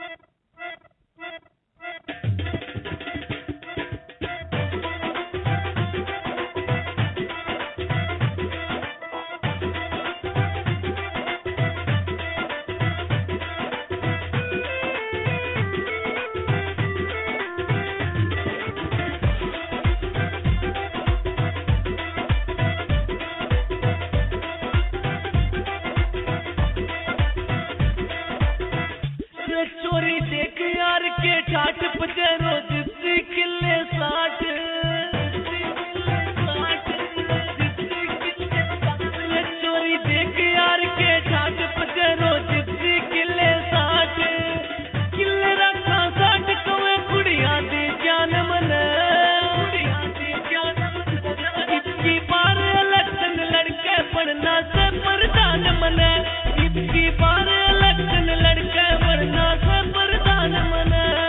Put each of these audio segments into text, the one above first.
चोरी देख यार के ठाठ पचरो जिससे किले 60 चोरी देख यार के ठाठ पचरो जिससे किले 60 किले रखा 60 कवे कुड़िया दी जान मन इसकी बार इलेक्शन लड़के पढ़ना से प्रधान मन इसकी बार इलेक्शन लड़के पढ़ना से प्रधान मन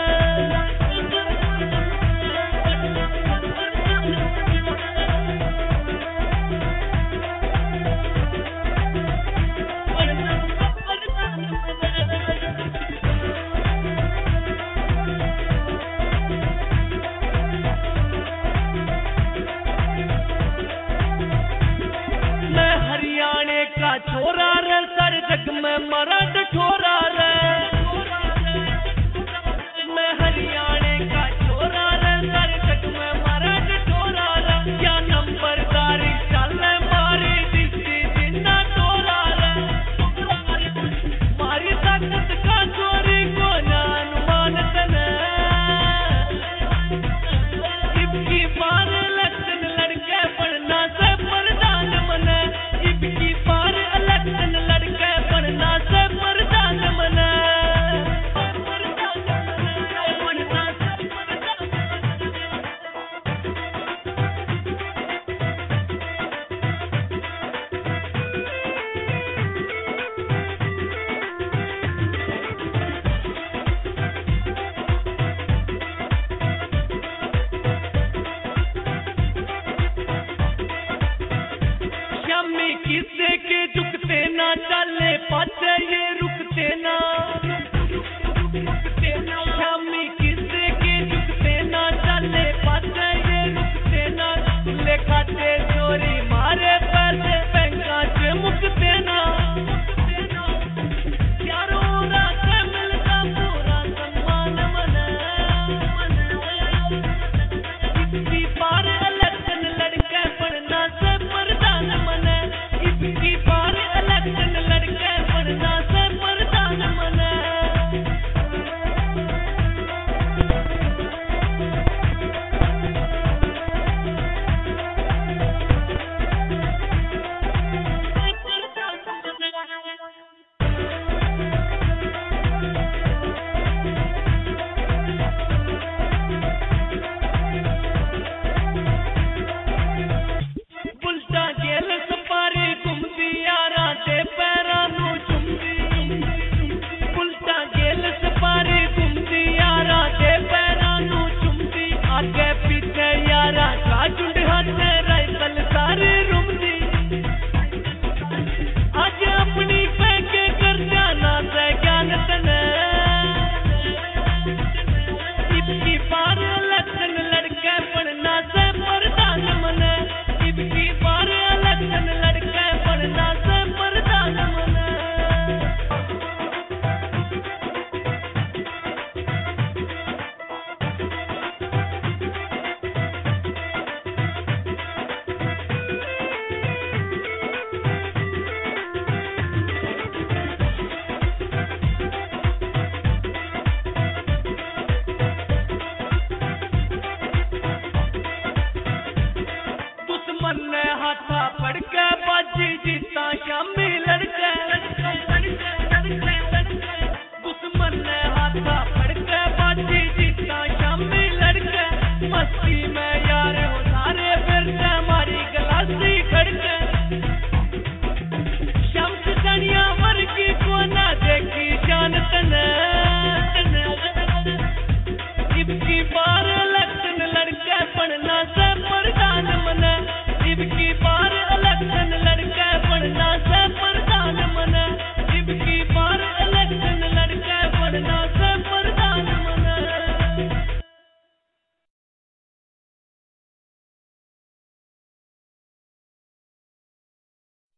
मैं हरियाणे का छोरा रे सर जग में मराठ ठोरा रे मैं हरियाणे का छोरा रे सर जग में मराठ ठोरा रे क्या नंबरदारी चले मारी दिखती जिंदा ठोरा रे मारी ताकत का चोरी को अनुमान तने इसकी बार इलेक्शन लड़के पढ़ना से प्रधान मन इसकी बार इलेक्शन लड़के पढ़ना से प्रधान मन श्यामी किसे के दुख